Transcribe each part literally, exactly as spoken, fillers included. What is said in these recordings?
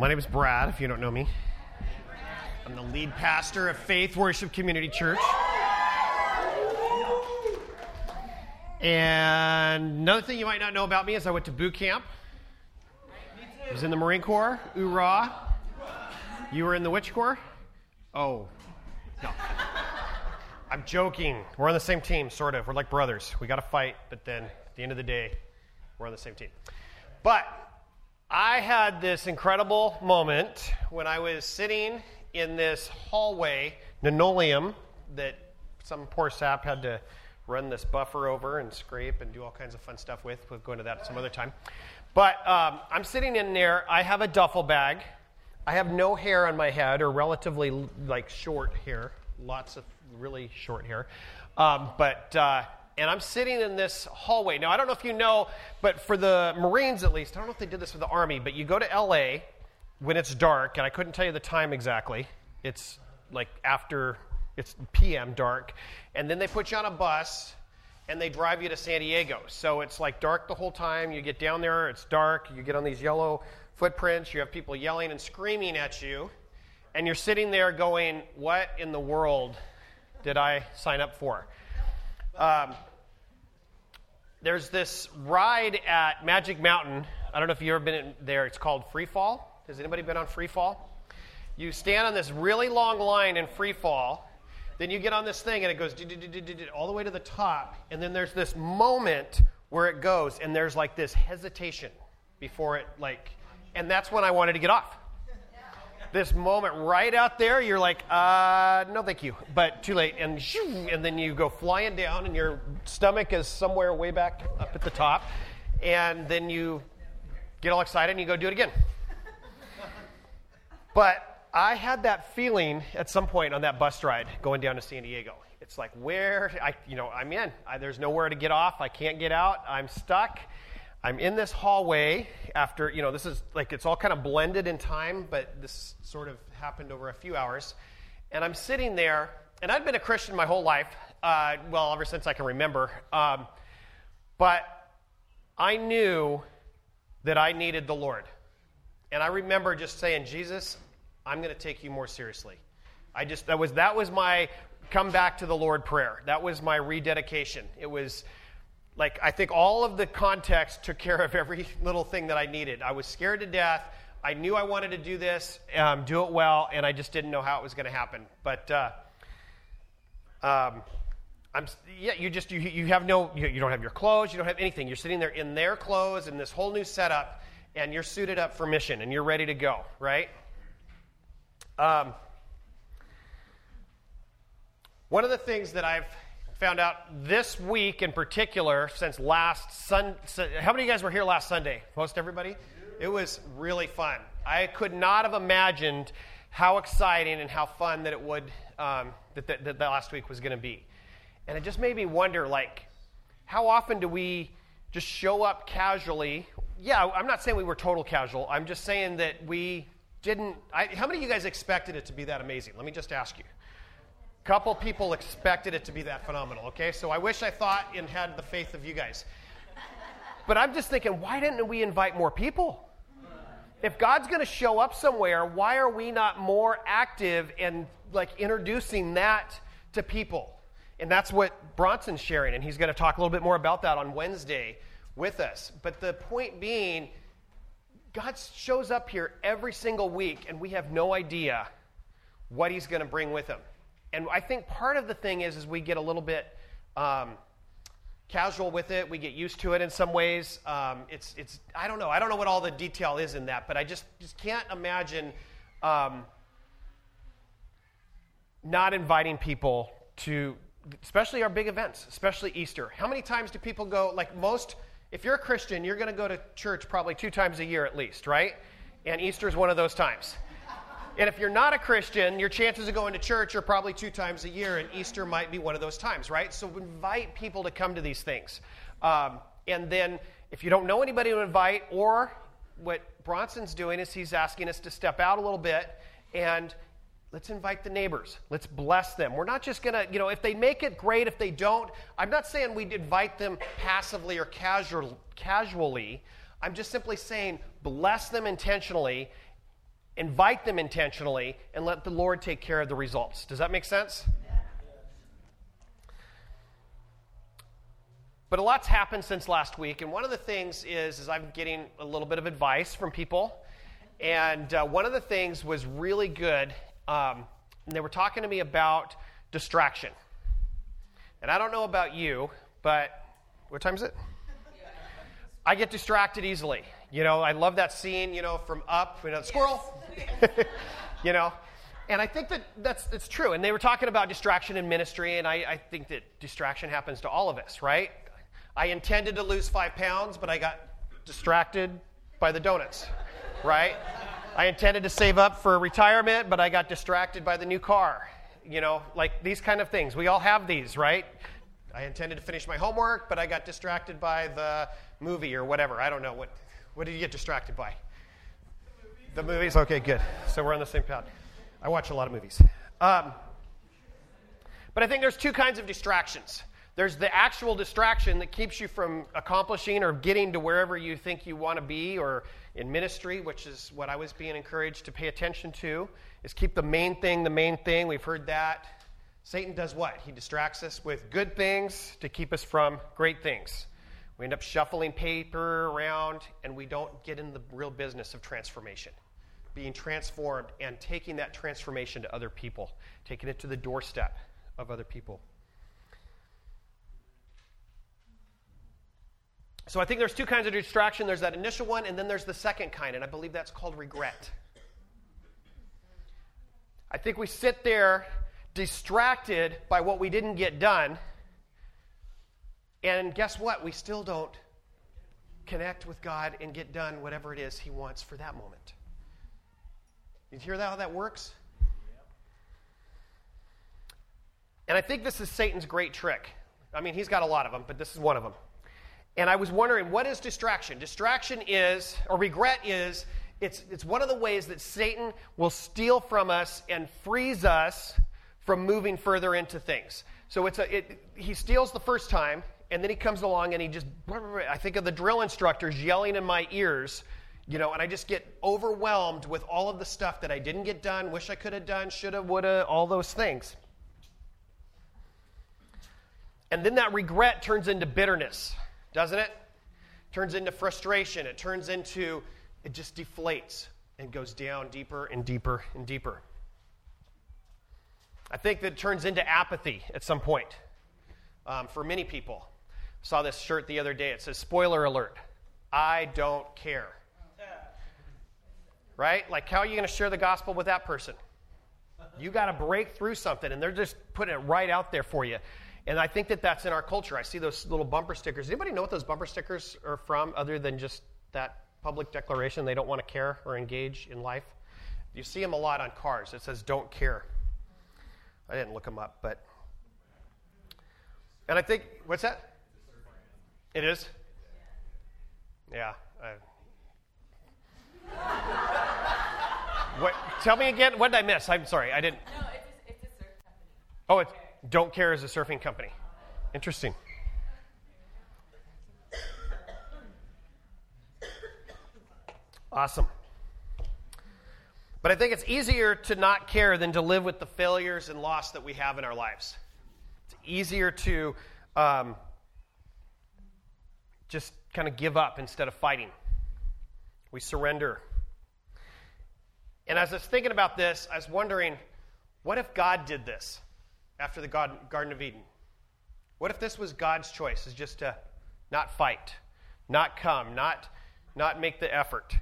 My name is Brad, if you don't know me. I'm the lead pastor of Faith Worship Community Church. And another thing you might not know about me is I went to boot camp. I was in the Marine Corps. Oorah. You were in the which Corps? Oh, no. I'm joking. We're on the same team, sort of. We're like brothers. We got to fight, but then at the end of the day, we're on the same team. But I had this incredible moment when I was sitting in this hallway, linoleum, that some poor sap had to run this buffer over and scrape and do all kinds of fun stuff with. We'll go into that some other time. But um, I'm sitting in there. I have a duffel bag. I have no hair on my head, or relatively like short hair, lots of really short hair. Um, but uh, and I'm sitting in this hallway. Now, I don't know if you know, but for the Marines at least, I don't know if they did this for the Army, but you go to L A when it's dark, and I couldn't tell you the time exactly. It's like after, it's P M dark, and then they put you on a bus, and they drive you to San Diego. So it's like dark the whole time. You get down there, it's dark, you get on these yellow footprints, you have people yelling and screaming at you, and you're sitting there going, what in the world did I sign up for? Um, there's this ride at Magic Mountain. I don't know if you've ever been in there. It's called Free Fall. Has anybody been on Free Fall? You stand on this really long line in Free Fall. Then you get on this thing, and it goes all the way to the top. And then there's this moment where it goes, and there's like this hesitation before it, like, and that's when I wanted to get off. This moment right out there, you're like, uh, no, thank you. But too late. And shoo, and then you go flying down, and your stomach is somewhere way back up at the top. And then you get all excited, and you go do it again. But I had that feeling at some point on that bus ride going down to San Diego. It's like, where, I, you know, I'm in. I, there's nowhere to get off. I can't get out. I'm stuck. I'm in this hallway after, you know, this is like, it's all kind of blended in time, but this sort of happened over a few hours. And I'm sitting there, and I'd been a Christian my whole life, uh, well, ever since I can remember. Um, but I knew that I needed the Lord. And I remember just saying, Jesus, I'm going to take you more seriously. I just, that was, that was my come back to the Lord prayer. That was my rededication. It was like, I think all of the context took care of every little thing that I needed. I was scared to death. I knew I wanted to do this, um, do it well, and I just didn't know how it was going to happen. But uh, um, I'm yeah, you just you you have no you, you don't have your clothes, you don't have anything. You're sitting there in their clothes in this whole new setup, and you're suited up for mission, and you're ready to go, right? Um, one of the things that I've found out this week in particular, since last Sunday, how many of you guys were here last Sunday? Most everybody? It was really fun. I could not have imagined how exciting and how fun that it would, um, that, that, that last week was going to be. And it just made me wonder, like, how often do we just show up casually? Yeah, I'm not saying we were total casual. I'm just saying that we didn't, I, how many of you guys expected it to be that amazing? Let me just ask you. A couple people expected it to be that phenomenal, okay? So I wish I thought and had the faith of you guys. But I'm just thinking, why didn't we invite more people? If God's going to show up somewhere, why are we not more active in like introducing that to people? And that's what Bronson's sharing, and he's going to talk a little bit more about that on Wednesday with us. But the point being, God shows up here every single week, and we have no idea what he's going to bring with him. And I think part of the thing is, is we get a little bit um, casual with it. We get used to it in some ways. Um, it's, it's, I don't know. I don't know what all the detail is in that, but I just, just can't imagine um, not inviting people to, especially our big events, especially Easter. How many times do people go, like most, if you're a Christian, you're going to go to church probably two times a year at least, right? And Easter is one of those times. And if you're not a Christian, your chances of going to church are probably two times a year, and Easter might be one of those times, right? So invite people to come to these things. Um, and then if you don't know anybody to invite, or what Bronson's doing is he's asking us to step out a little bit and let's invite the neighbors. Let's bless them. We're not just going to, you know, if they make it, great. If they don't, I'm not saying we'd invite them passively or casual, casually. I'm just simply saying bless them intentionally invite them intentionally, and let the Lord take care of the results. Does that make sense? But a lot's happened since last week, and one of the things is, is I'm getting a little bit of advice from people, and uh, one of the things was really good, um, and they were talking to me about distraction. And I don't know about you, but what time is it? I get distracted easily. You know, I love that scene, you know, from Up, you know, the squirrel, you know. And I think that that's, that's true. And they were talking about distraction in ministry, and I, I think that distraction happens to all of us, right? I intended to lose five pounds, but I got distracted by the donuts, right? I intended to save up for retirement, but I got distracted by the new car. You know, like these kind of things. We all have these, right? I intended to finish my homework, but I got distracted by the movie or whatever. I don't know. What What did you get distracted by? The movies. The movies? Okay, good. So we're on the same page. I watch a lot of movies. Um, but I think there's two kinds of distractions. There's the actual distraction that keeps you from accomplishing or getting to wherever you think you want to be, or in ministry, which is what I was being encouraged to pay attention to, is keep the main thing the main thing. We've heard that. Satan does what? He distracts us with good things to keep us from great things. We end up shuffling paper around, and we don't get in the real business of transformation, being transformed and taking that transformation to other people, taking it to the doorstep of other people. So I think there's two kinds of distraction. There's that initial one, and then there's the second kind, and I believe that's called regret. I think we sit there distracted by what we didn't get done, and guess what? We still don't connect with God and get done whatever it is He wants for that moment. You hear that, how that works? And I think this is Satan's great trick. I mean, he's got a lot of them, but this is one of them. And I was wondering, what is distraction? Distraction is, or regret is, it's, it's one of the ways that Satan will steal from us and freeze us from moving further into things. So it's a, it, he steals the first time, and then he comes along and he just, I think of the drill instructors yelling in my ears, you know, and I just get overwhelmed with all of the stuff that I didn't get done, wish I could have done, shoulda, woulda, all those things. And then that regret turns into bitterness. Doesn't it? Turns into frustration. It turns into, it just deflates and goes down deeper and deeper and deeper. I think that it turns into apathy at some point um, for many people. I saw this shirt the other day. It says, spoiler alert, I don't care. Right? Like, how are you going to share the gospel with that person? You got to break through something, and they're just putting it right out there for you. And I think that that's in our culture. I see those little bumper stickers. Anybody know what those bumper stickers are from other than just that public declaration they don't want to care or engage in life? You see them a lot on cars. It says, don't care. I didn't look them up, but... And I think, what's that? It is? Yeah. I... what? Tell me again. What did I miss? I'm sorry. I didn't... No, it's a, it's a surf company. Oh, it's... Don't Care is a surfing company. Interesting. Awesome. But I think it's easier to not care than to live with the failures and loss that we have in our lives. It's easier to um, just kind of give up instead of fighting. We surrender. And as I was thinking about this, I was wondering, what if God did this? After the Garden of Eden. What if this was God's choice, is just to not fight, not come, not, not make the effort?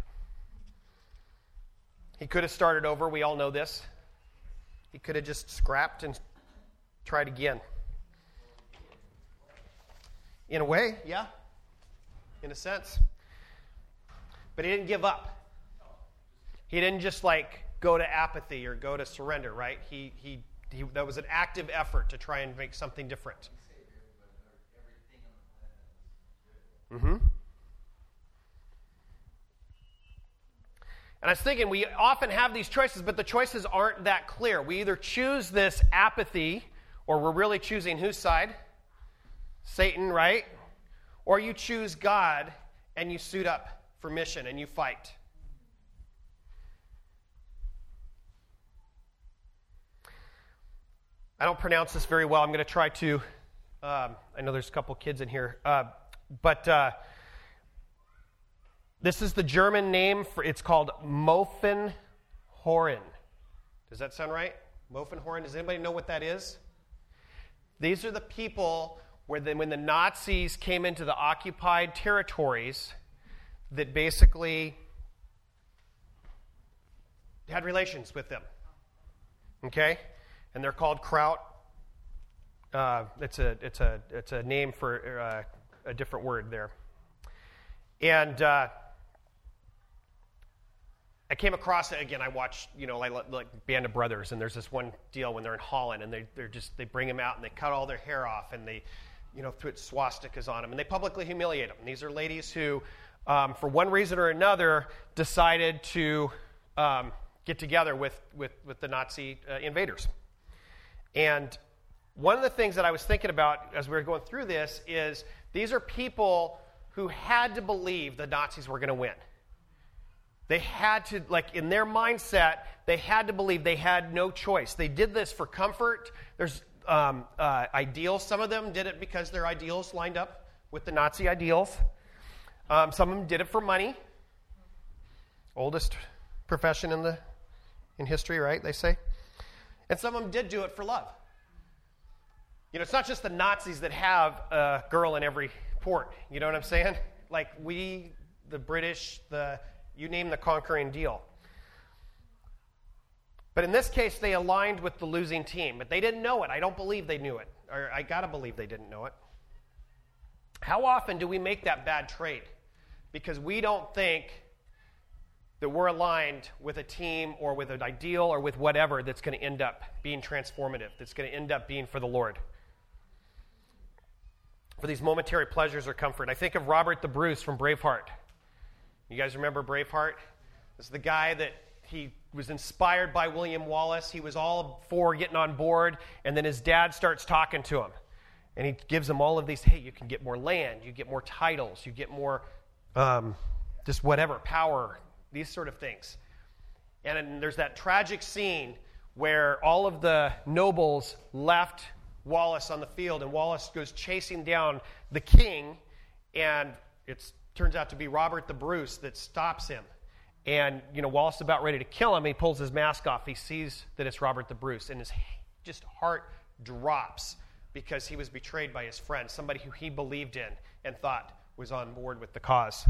He could have started over. We all know this. He could have just scrapped and tried again. In a way, yeah. In a sense. But he didn't give up. He didn't just like go to apathy or go to surrender, right? He he He, that was an active effort to try and make something different. Mm-hmm. And I was thinking, we often have these choices, but the choices aren't that clear. We either choose this apathy, or we're really choosing whose side? Satan, right? Or you choose God, and you suit up for mission, and you fight. I don't pronounce this very well. I'm going to try to. Um, I know there's a couple kids in here. Uh, but uh, this is the German name for, it's called Mophenhorn. Does that sound right? Mophenhorn. Does anybody know what that is? These are the people where the, when the Nazis came into the occupied territories that basically had relations with them. Okay? And they're called Kraut. Uh, it's a it's a it's a name for uh, a different word there. And uh, I came across it again. I watched, you know, like, like Band of Brothers, and there's this one deal when they're in Holland, and they they're just they bring them out and they cut all their hair off, and they, you know, put swastikas on them, and they publicly humiliate them. And these are ladies who, um, for one reason or another, decided to um, get together with with with the Nazi uh, invaders. And one of the things that I was thinking about as we were going through this is these are people who had to believe the Nazis were going to win. They had to, like in their mindset, they had to believe they had no choice. They did this for comfort. There's um, uh, ideals. Some of them did it because their ideals lined up with the Nazi ideals. Um, some of them did it for money. Oldest profession in the in history, right? They say. And some of them did do it for love. You know, it's not just the Nazis that have a girl in every port. You know what I'm saying? Like we, the British, the you name the conquering deal. But in this case, they aligned with the losing team. But they didn't know it. I don't believe they knew it. Or I got to believe they didn't know it. How often do we make that bad trade? Because we don't think that we're aligned with a team or with an ideal or with whatever that's going to end up being transformative, that's going to end up being for the Lord. For these momentary pleasures or comfort. I think of Robert the Bruce from Braveheart. You guys remember Braveheart? This is the guy that he was inspired by William Wallace. He was all for getting on board, and then his dad starts talking to him. And he gives him all of these, hey, you can get more land, you get more titles, you get more um, just whatever, power, these sort of things. And then there's that tragic scene where all of the nobles left Wallace on the field, and Wallace goes chasing down the king, and it turns out to be Robert the Bruce that stops him. And, you know, Wallace is about ready to kill him. He pulls his mask off. He sees that it's Robert the Bruce, and his just heart drops because he was betrayed by his friend, somebody who he believed in and thought was on board with the cause.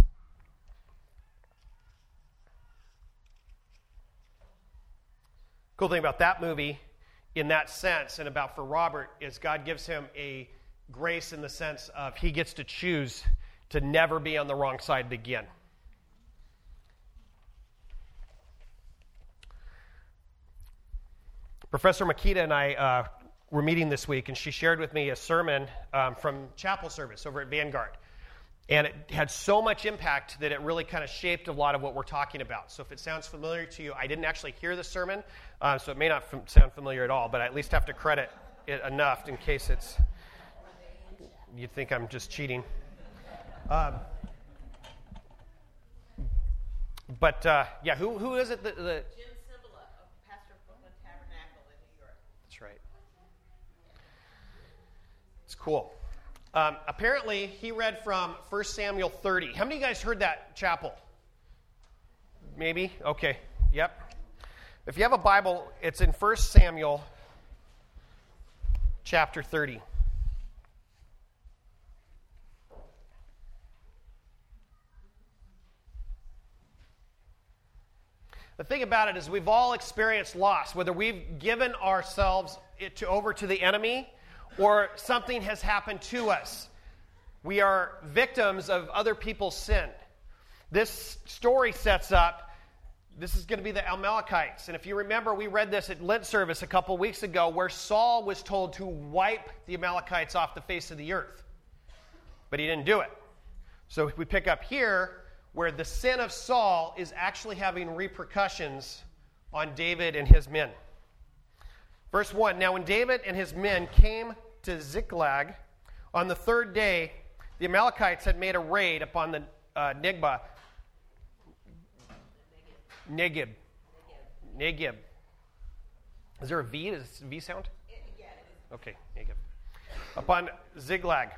Cool thing about that movie in that sense and about for Robert is God gives him a grace in the sense of he gets to choose to never be on the wrong side again. Professor Makita and I uh, were meeting this week, and she shared with me a sermon um, from chapel service over at Vanguard. And it had so much impact that it really kind of shaped a lot of what we're talking about. So if it sounds familiar to you, I didn't actually hear the sermon, uh, so it may not f- sound familiar at all, but I at least have to credit it enough in case it's, you think I'm just cheating. Um, but, uh, yeah, who who is it? The, the Jim Cymbala, pastor of Brooklyn Tabernacle in New York. That's right. It's cool. Um, apparently, he read from First Samuel thirty. How many of you guys heard that chapel? Maybe? Okay. Yep. If you have a Bible, it's in First Samuel chapter thirty. The thing about it is we've all experienced loss, whether we've given ourselves it to, over to the enemy or something has happened to us. We are victims of other people's sin. This story sets up, this is going to be the Amalekites. And if you remember, we read this at Lent service a couple weeks ago where Saul was told to wipe the Amalekites off the face of the earth. But he didn't do it. So we pick up here where the sin of Saul is actually having repercussions on David and his men. Verse one, now when David and his men came to Ziklag on the third day, the Amalekites had made a raid upon the uh, Negba. Negib. Negib. Is there a V? Is it a V sound? It, yeah, it's Okay, you go. Upon Ziklag.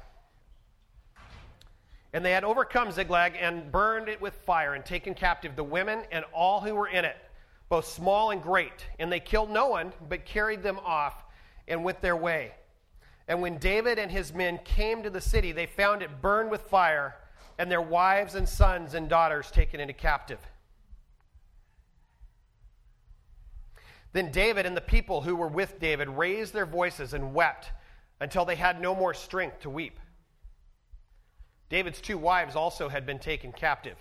And they had overcome Ziklag and burned it with fire and taken captive the women and all who were in it, both small and great. And they killed no one, but carried them off and went their way. And when David and his men came to the city, they found it burned with fire, and their wives and sons and daughters taken into captive. Then David and the people who were with David raised their voices and wept until they had no more strength to weep. David's two wives also had been taken captive.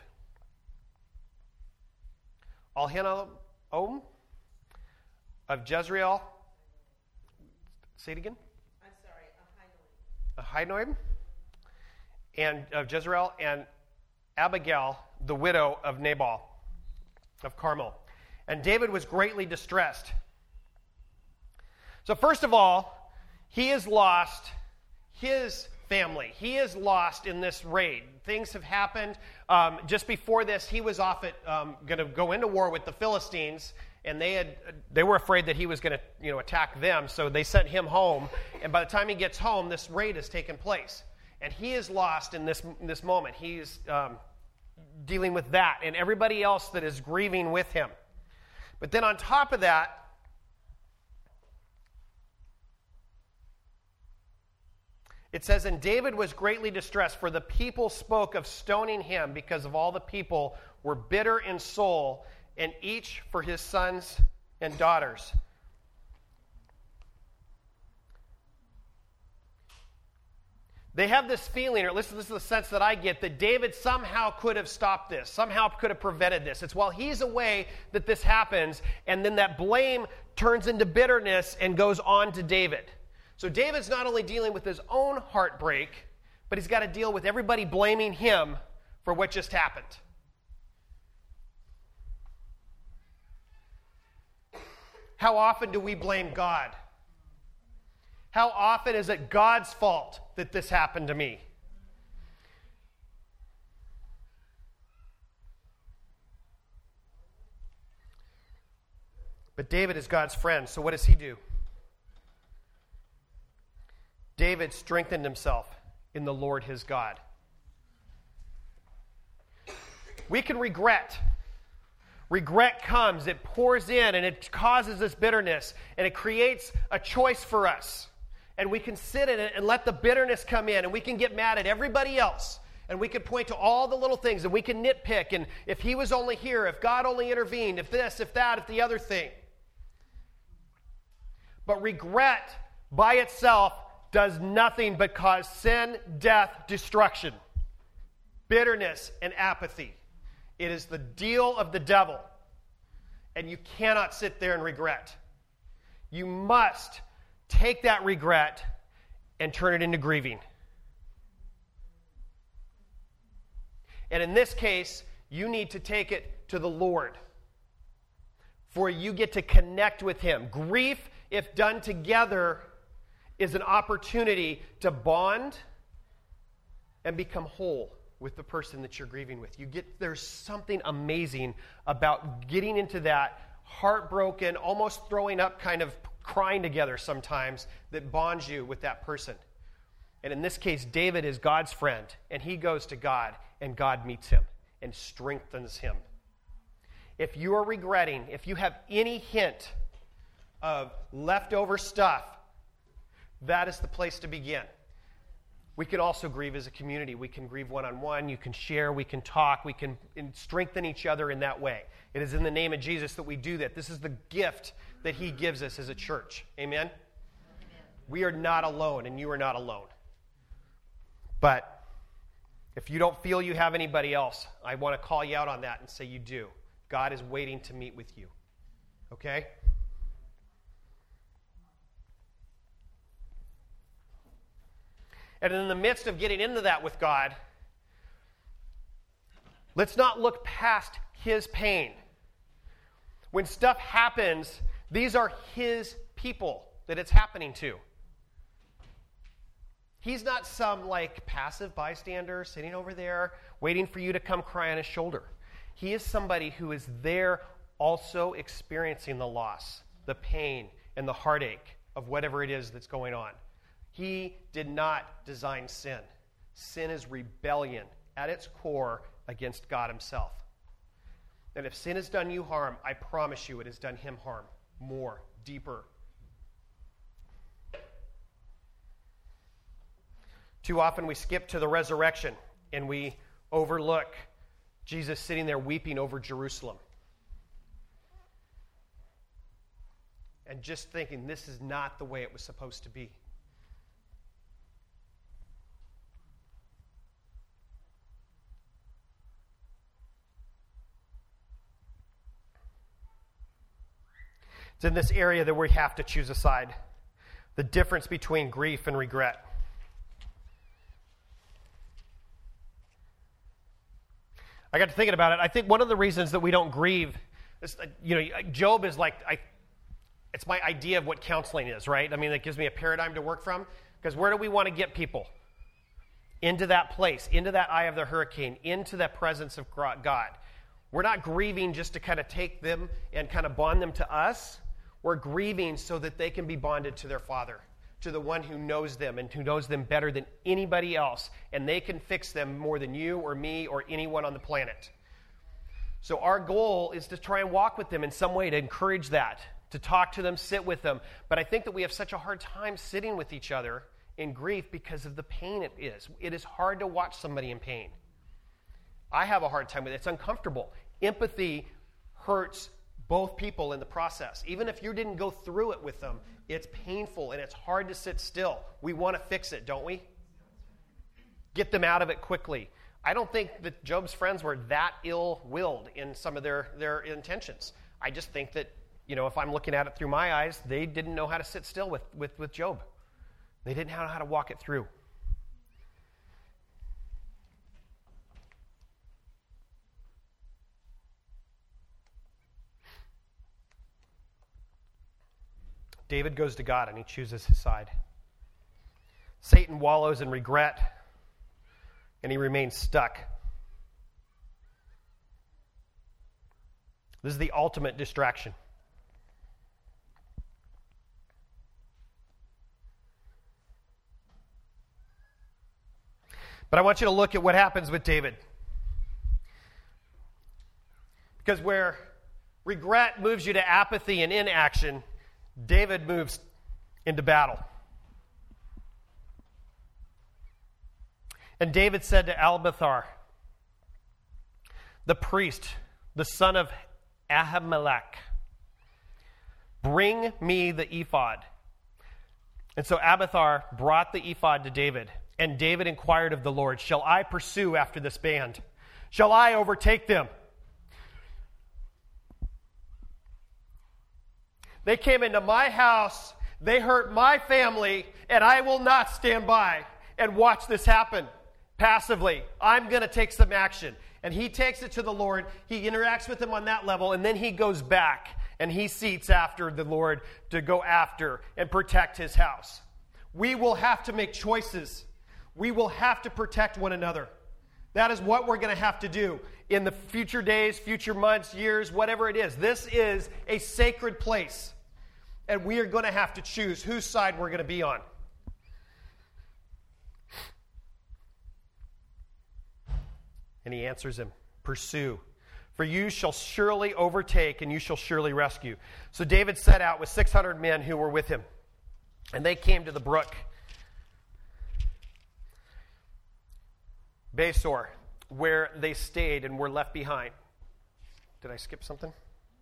Ahinoam of Jezreel. Say it again. I'm sorry, Ahinoam. Ahinoam and of Jezreel, and Abigail, the widow of Nabal of Carmel. And David was greatly distressed. So first of all, he has lost his family. He is lost in this raid. Things have happened. Um, just before this, he was off at um, going to go into war with the Philistines, and they had they were afraid that he was going to you know attack them. So they sent him home. And by the time he gets home, this raid has taken place, and he is lost in this in this moment. He's um, dealing with that, and everybody else that is grieving with him. But then on top of that, it says, and David was greatly distressed, for the people spoke of stoning him because of all the people were bitter in soul, and each for his sons and daughters. They have this feeling, or at least this is the sense that I get, that David somehow could have stopped this, somehow could have prevented this. It's while he's away that this happens, and then that blame turns into bitterness and goes on to David. So David's not only dealing with his own heartbreak, but he's got to deal with everybody blaming him for what just happened. How often do we blame God? How often is it God's fault that this happened to me? But David is God's friend, so what does he do? David strengthened himself in the Lord his God. We can regret. Regret comes, it pours in, and it causes this bitterness, and it creates a choice for us. And we can sit in it and let the bitterness come in, and we can get mad at everybody else, and we can point to all the little things, and we can nitpick, and if he was only here, if God only intervened, if this, if that, if the other thing. But regret by itself does nothing but cause sin, death, destruction, bitterness, and apathy. It is the deal of the devil, and you cannot sit there and regret. You must take that regret and turn it into grieving. And in this case, you need to take it to the Lord, for you get to connect with him. Grief, if done together, is an opportunity to bond and become whole with the person that you're grieving with. You get there's something amazing about getting into that heartbroken, almost throwing up kind of crying together sometimes that bonds you with that person. And in this case, David is God's friend, and he goes to God, and God meets him and strengthens him. If you are regretting, if you have any hint of leftover stuff, that is the place to begin. We can also grieve as a community. We can grieve one-on-one. You can share. We can talk. We can strengthen each other in that way. It is in the name of Jesus that we do that. This is the gift that he gives us as a church. Amen? Amen. We are not alone, and you are not alone. But if you don't feel you have anybody else, I want to call you out on that and say you do. God is waiting to meet with you. Okay? And in the midst of getting into that with God, let's not look past his pain. When stuff happens, these are his people that it's happening to. He's not some like passive bystander sitting over there waiting for you to come cry on his shoulder. He is somebody who is there also experiencing the loss, the pain, and the heartache of whatever it is that's going on. He did not design sin. Sin is rebellion at its core against God himself. And if sin has done you harm, I promise you it has done him harm. More, deeper. Too often we skip to the resurrection and we overlook Jesus sitting there weeping over Jerusalem. And just thinking this is not the way it was supposed to be. It's in this area that we have to choose a side. The difference between grief and regret. I got to thinking about it. I think one of the reasons that we don't grieve is, you know, Job is like, I, it's my idea of what counseling is, right? I mean, it gives me a paradigm to work from. Because where do we want to get people? Into that place, into that eye of the hurricane, into that presence of God. We're not grieving just to kind of take them and kind of bond them to us. We're grieving so that they can be bonded to their Father, to the one who knows them and who knows them better than anybody else, and they can fix them more than you or me or anyone on the planet. So our goal is to try and walk with them in some way to encourage that, to talk to them, sit with them. But I think that we have such a hard time sitting with each other in grief because of the pain it is. It is hard to watch somebody in pain. I have a hard time with it. It's uncomfortable. Empathy hurts both people in the process. Even if you didn't go through it with them, it's painful and it's hard to sit still. We want to fix it, don't we? Get them out of it quickly. I don't think that Job's friends were that ill-willed in some of their, their intentions. I just think that, you know, if I'm looking at it through my eyes, they didn't know how to sit still with, with, with Job. They didn't know how to walk it through. David goes to God and he chooses his side. Satan wallows in regret and he remains stuck. This is the ultimate distraction. But I want you to look at what happens with David. Because where regret moves you to apathy and inaction, David moves into battle. And David said to Abiathar, the priest, the son of Ahimelech, bring me the ephod. And so Abiathar brought the ephod to David. And David inquired of the Lord, shall I pursue after this band? Shall I overtake them? They came into my house, they hurt my family, and I will not stand by and watch this happen passively. I'm going to take some action. And he takes it to the Lord. He interacts with him on that level, and then he goes back and he seeks after the Lord to go after and protect his house. We will have to make choices. We will have to protect one another. That is what we're going to have to do in the future days, future months, years, whatever it is. This is a sacred place, and we are going to have to choose whose side we're going to be on. And he answers him, pursue, for you shall surely overtake, and you shall surely rescue. So David set out with six hundred men who were with him, and they came to the brook Besor, where they stayed and were left behind. Did I skip something?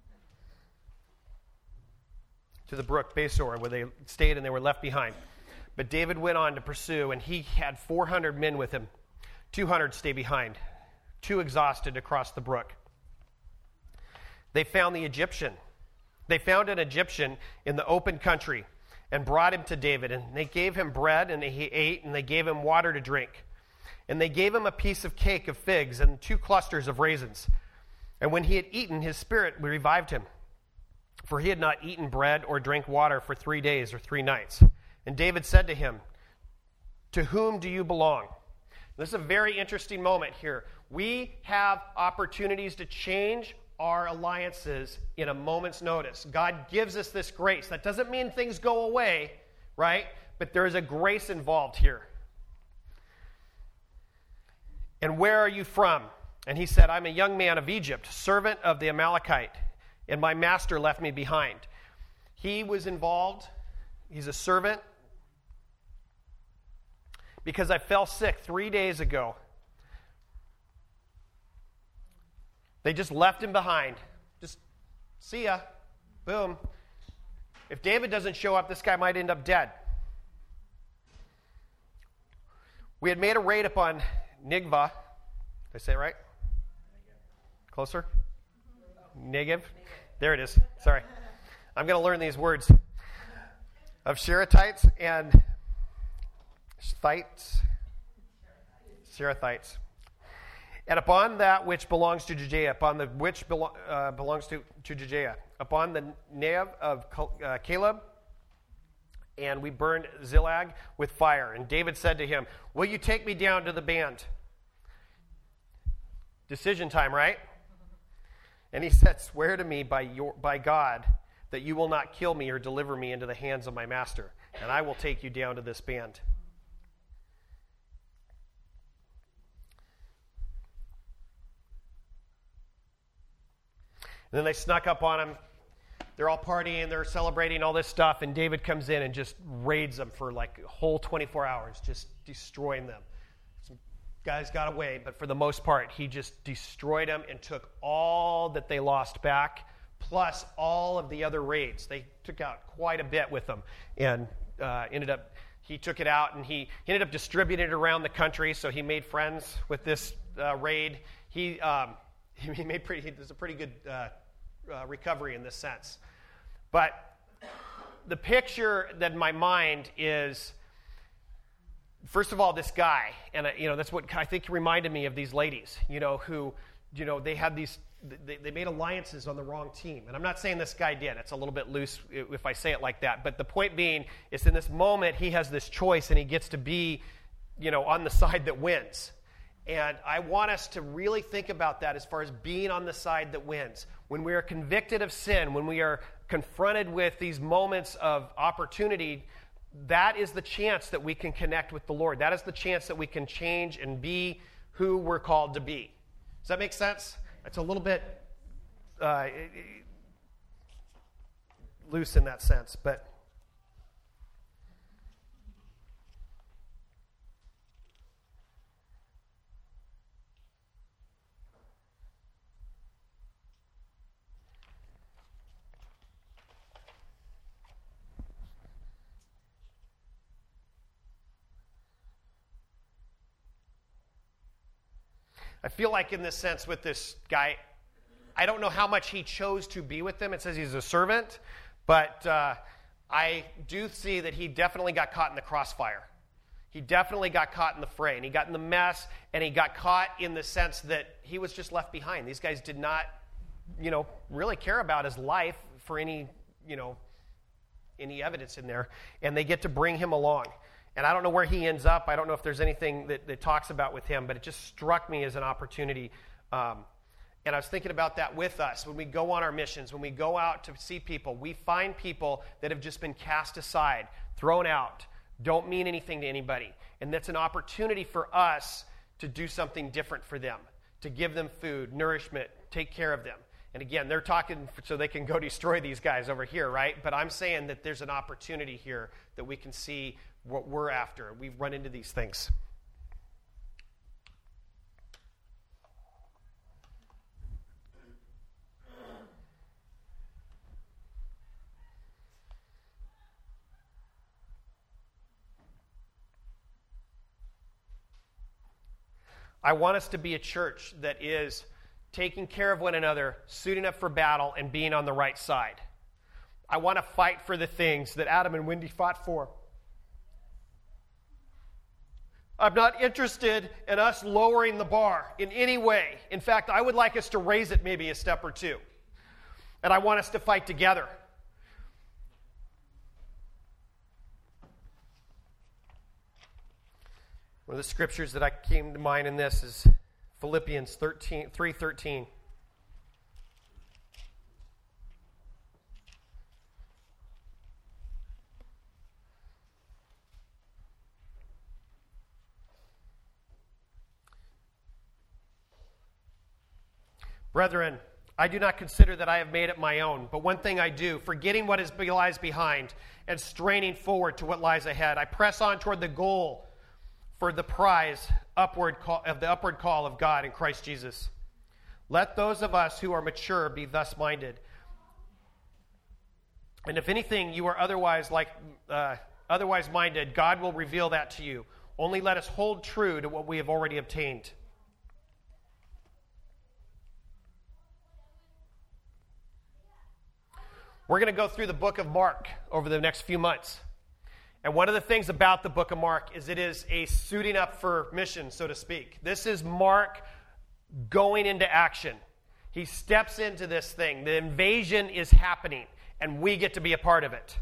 To the brook Besor, where they stayed and they were left behind. But David went on to pursue, and he had four hundred men with him. two hundred stay behind, too exhausted to cross the brook. They found the Egyptian. They found an Egyptian in the open country and brought him to David. And they gave him bread, and he ate, and they gave him water to drink. And they gave him a piece of cake of figs and two clusters of raisins. And when he had eaten, his spirit revived him, for he had not eaten bread or drank water for three days or three nights. And David said to him, to whom do you belong? This is a very interesting moment here. We have opportunities to change our alliances in a moment's notice. God gives us this grace. That doesn't mean things go away, right? But there is a grace involved here. And where are you from? And he said, I'm a young man of Egypt, servant of the Amalekite, and my master left me behind. He was involved. He's a servant. Because I fell sick three days ago. They just left him behind. Just, see ya. Boom. If David doesn't show up, this guy might end up dead. We had made a raid upon Nigva. Did I say it right? Closer? Negev? There it is. Sorry. I'm going to learn these words. Of Sherethites and Shites. Sherethites. And upon that which belongs to Judea, upon the which belo- uh, belongs to, to Judea, upon the Negev of uh, Caleb, and we burned Zillag with fire. And David said to him, will you take me down to the band? Decision time, right? And he said, swear to me by your by God that you will not kill me or deliver me into the hands of my master, and I will take you down to this band. And then they snuck up on him. They're all partying, they're celebrating all this stuff, and David comes in and just raids them for like a whole twenty-four hours, just destroying them. Some guys got away, but for the most part, he just destroyed them and took all that they lost back, plus all of the other raids. They took out quite a bit with them, and uh, ended up, he took it out, and he, he ended up distributing it around the country, so he made friends with this uh, raid. He... Um, He made pretty. There's a pretty good uh, uh, recovery in this sense, but the picture that in my mind is, first of all, this guy, and uh, you know that's what I think reminded me of these ladies. You know who, you know they had these. They, they made alliances on the wrong team, and I'm not saying this guy did. It's a little bit loose if I say it like that. But the point being is, in this moment, he has this choice, and he gets to be, you know, on the side that wins. And I want us to really think about that as far as being on the side that wins. When we are convicted of sin, when we are confronted with these moments of opportunity, that is the chance that we can connect with the Lord. That is the chance that we can change and be who we're called to be. Does that make sense? It's a little bit uh, loose in that sense, but... I feel like in this sense with this guy, I don't know how much he chose to be with them. It says he's a servant, but uh, I do see that he definitely got caught in the crossfire. He definitely got caught in the fray, and he got in the mess, and he got caught in the sense that he was just left behind. These guys did not, you know, really care about his life for any, you know, any evidence in there, and they get to bring him along. And I don't know where he ends up. I don't know if there's anything that, that talks about with him, but it just struck me as an opportunity. Um, and I was thinking about that with us. When we go on our missions, when we go out to see people, we find people that have just been cast aside, thrown out, don't mean anything to anybody. And that's an opportunity for us to do something different for them, to give them food, nourishment, take care of them. And again, they're talking so they can go destroy these guys over here, right? But I'm saying that there's an opportunity here that we can see what we're after. We've run into these things. I want us to be a church that is taking care of one another, suiting up for battle, and being on the right side. I want to fight for the things that Adam and Wendy fought for. I'm not interested in us lowering the bar in any way. In fact, I would like us to raise it maybe a step or two. And I want us to fight together. One of the scriptures that I came to mind in this is Philippians three thirteen. Brethren, I do not consider that I have made it my own, but one thing I do, forgetting what is lies behind and straining forward to what lies ahead, I press on toward the goal for the prize upward call, of the upward call of God in Christ Jesus. Let those of us who are mature be thus minded. And if anything you are otherwise like uh, otherwise minded, God will reveal that to you. Only let us hold true to what we have already obtained. We're going to go through the book of Mark over the next few months. And one of the things about the book of Mark is it is a suiting up for mission, so to speak. This is Mark going into action. He steps into this thing. The invasion is happening, and we get to be a part of it.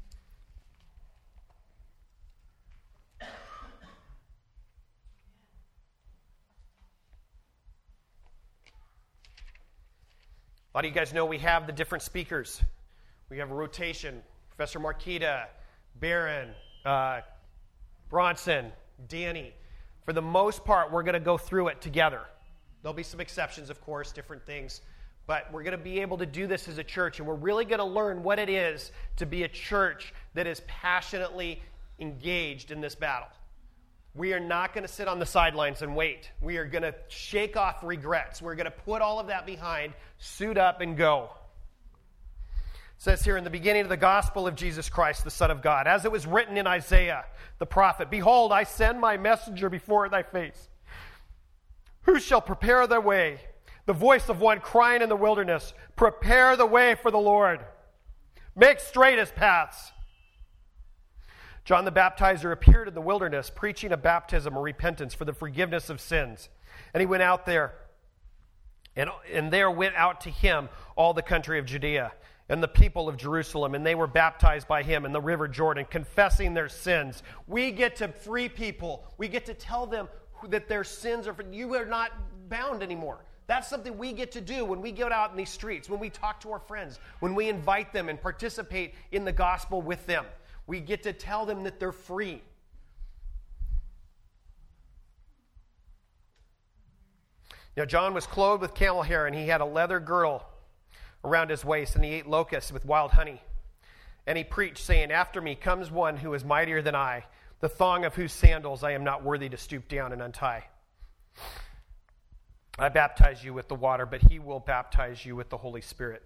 A lot of you guys know we have the different speakers. We have a rotation. Professor Marquita, Barron, uh, Bronson, Danny. For the most part, we're going to go through it together. There'll be some exceptions, of course, different things. But we're going to be able to do this as a church, and we're really going to learn what it is to be a church that is passionately engaged in this battle. We are not going to sit on the sidelines and wait. We are going to shake off regrets. We're going to put all of that behind, suit up, and go. It says here in the beginning of the gospel of Jesus Christ, the Son of God, as it was written in Isaiah, the prophet, behold, I send my messenger before thy face. Who shall prepare thy way? The voice of one crying in the wilderness, prepare the way for the Lord. Make straight his paths. John the Baptizer appeared in the wilderness, preaching a baptism of repentance for the forgiveness of sins. And he went out there, and, and there went out to him all the country of Judea and the people of Jerusalem, and they were baptized by him in the river Jordan, confessing their sins. We get to free people. We get to tell them that their sins are, you are not bound anymore. That's something we get to do when we get out in these streets, when we talk to our friends, when we invite them and participate in the gospel with them. We get to tell them that they're free. Now, John was clothed with camel hair, and he had a leather girdle around his waist, and he ate locusts with wild honey. And he preached, saying, after me comes one who is mightier than I, the thong of whose sandals I am not worthy to stoop down and untie. I baptize you with the water, but he will baptize you with the Holy Spirit.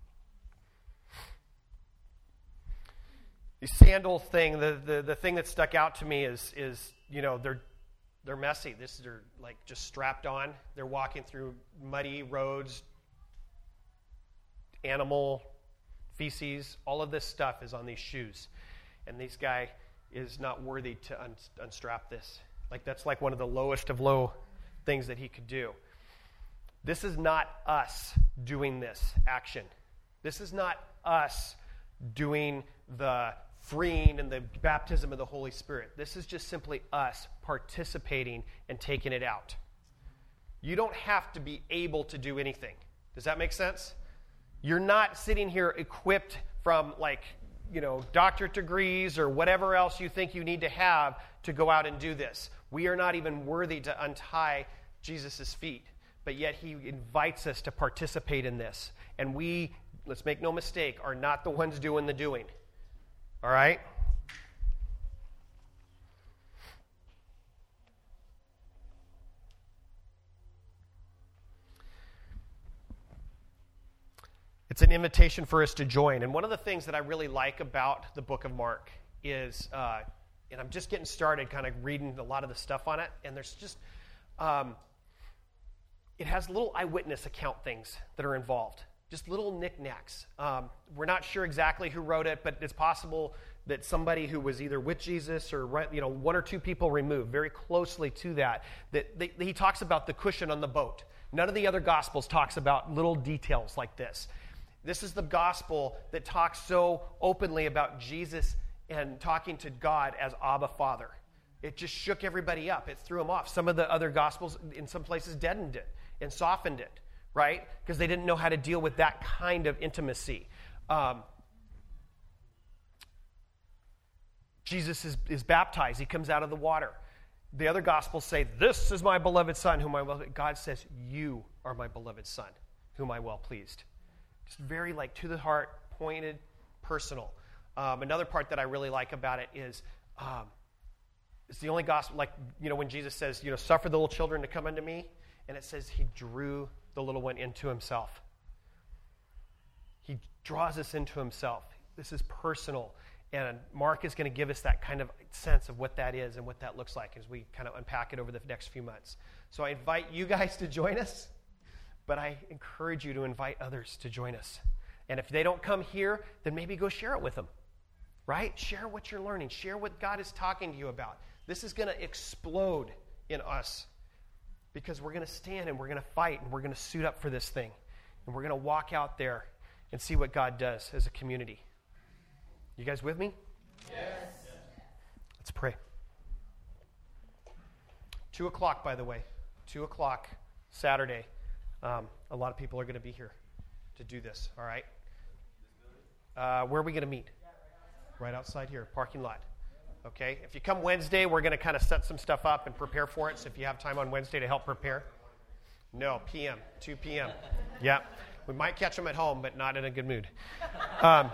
The sandal thing, the, the, the thing that stuck out to me is, is you know, they're they're messy. This they're like just strapped on. They're walking through muddy roads, animal feces. All of this stuff is on these shoes, and this guy is not worthy to un, unstrap this. Like that's like one of the lowest of low things that he could do. This is not us doing this action. This is not us doing the freeing and the baptism of the Holy Spirit. This is just simply us participating and taking it out. You don't have to be able to do anything. Does that make sense? You're not sitting here equipped from like, you know, doctorate degrees or whatever else you think you need to have to go out and do this. We are not even worthy to untie Jesus' feet, but yet he invites us to participate in this. And we, let's make no mistake, are not the ones doing the doing. All right? It's an invitation for us to join. And one of the things that I really like about the book of Mark is, uh, and I'm just getting started kind of reading a lot of the stuff on it, and there's just, um, it has little eyewitness account things that are involved. Just little knickknacks. Um, we're not sure exactly who wrote it, but it's possible that somebody who was either with Jesus or, you know, one or two people removed very closely to that, that they, he talks about the cushion on the boat. None of the other Gospels talks about little details like this. This is the Gospel that talks so openly about Jesus and talking to God as Abba Father. It just shook everybody up. It threw them off. Some of the other Gospels, in some places, deadened it and softened it. Right? Because they didn't know how to deal with that kind of intimacy. Um, Jesus is, is baptized. He comes out of the water. The other Gospels say, this is my beloved Son, whom I love. God says, you are my beloved Son. whom I well pleased. Just very like to the heart, pointed, personal. Um, another part that I really like about it is um, it's the only gospel, like, you know, when Jesus says, you know, suffer the little children to come unto me, and it says he drew the little one into himself. He draws us into himself. This is personal. And Mark is going to give us that kind of sense of what that is and what that looks like as we kind of unpack it over the next few months. So I invite you guys to join us, but I encourage you to invite others to join us. And if they don't come here, then maybe go share it with them, right? Share what you're learning. Share what God is talking to you about. This is going to explode in us because we're going to stand and we're going to fight and we're going to suit up for this thing. And we're going to walk out there and see what God does as a community. You guys with me? Yes. Let's pray. Two o'clock, by the way. Two o'clock, Saturday. Um, a lot of people are going to be here to do this, all right? Uh, where are we going to meet? Right outside here, parking lot. Okay? If you come Wednesday, we're going to kind of set some stuff up and prepare for it. So if you have time on Wednesday to help prepare. No, P M, two p.m. Yeah. We might catch them at home, but not in a good mood. Um,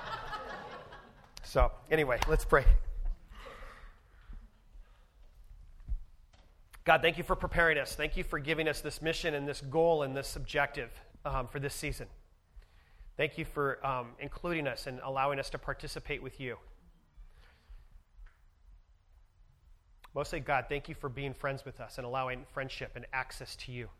so anyway, let's pray. God, thank you for preparing us. Thank you for giving us this mission and this goal and this objective um, for this season. Thank you for um, including us and allowing us to participate with you. Mostly, God, thank you for being friends with us and allowing friendship and access to you.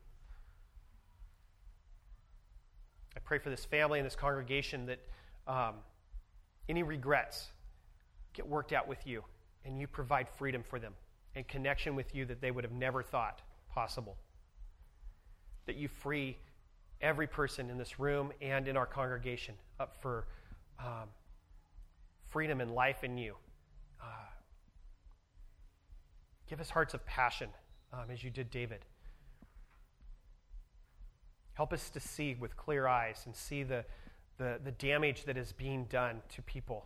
I pray for this family and this congregation that um, any regrets get worked out with you and you provide freedom for them and connection with you that they would have never thought possible. That you free every person in this room and in our congregation up for um, freedom and life in you. Uh, give us hearts of passion um, as you did David. Help us to see with clear eyes and see the, the, the damage that is being done to people.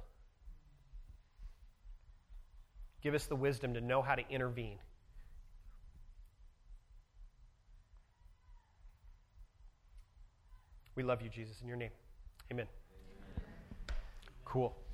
Give us the wisdom to know how to intervene. We love you, Jesus, in your name. Amen. Amen. Cool.